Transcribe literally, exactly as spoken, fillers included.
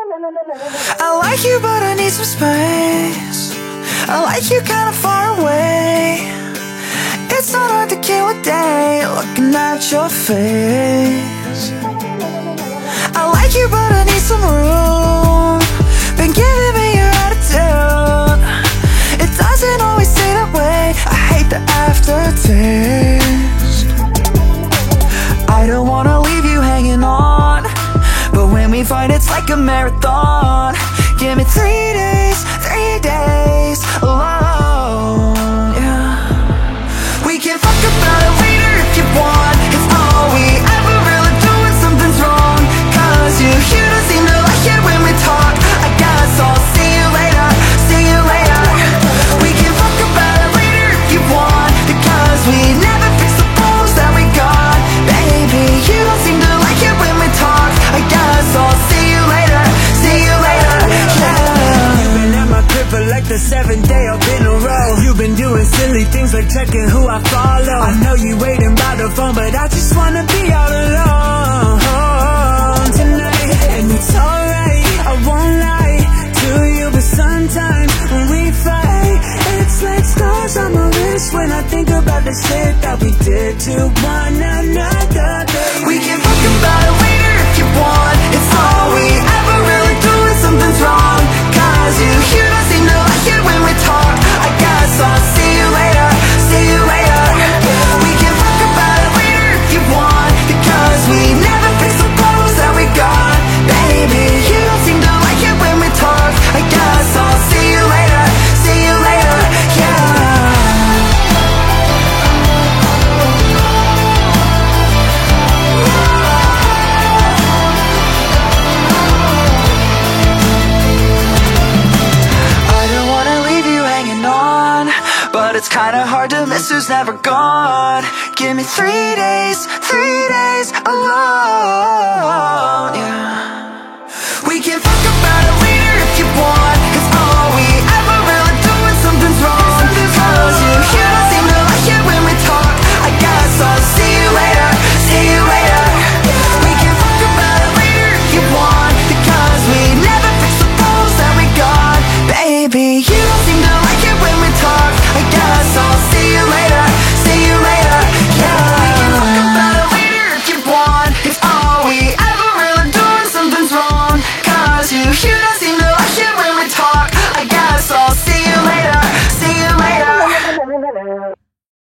I like you, but I need some space. I like you kinda far away. It's not hard to kill a day looking at your face. I like you, but I need some room. Been giving me your attitude. It doesn't always stay that way. I hate the aftertaste. I don't wanna leave you hanging on, but when we fight it's like a marathon. Give me three days, three days alone, yeah. We can fuck about it later if you want. If all we ever really do when something's wrong. Cause you, you don't seem to like it when we talk. I guess I'll see you later, see you later. We can fuck about it later if you want. Because we never fix the problems that we got. Baby, you don't seem to like it when we talk. I guess I'll see you later, see you later, yeah. You've been at my crib for like the seventh day up in a row. You've been doing silly things like checking who I follow. I know you waiting by the phone, but I just wanna be all alone tonight. And it's alright, I won't lie to you, but sometimes when we fight, it's like stars on my wrist when I think about the shit that we did to one another, baby. We can fuck about it later if you want. It's all we ever really do when something's wrong. Cause you, you don't seem to like it when we talk. I guess I'll see you later, see you later. We can fuck about it later if you want. Because we never fix the problems that we got. Baby, you don't seem to like it when we talk. I guess I'll see you later, see you later, yeah. But it's kinda hard to miss who's never gone. Give me three days, three days alone.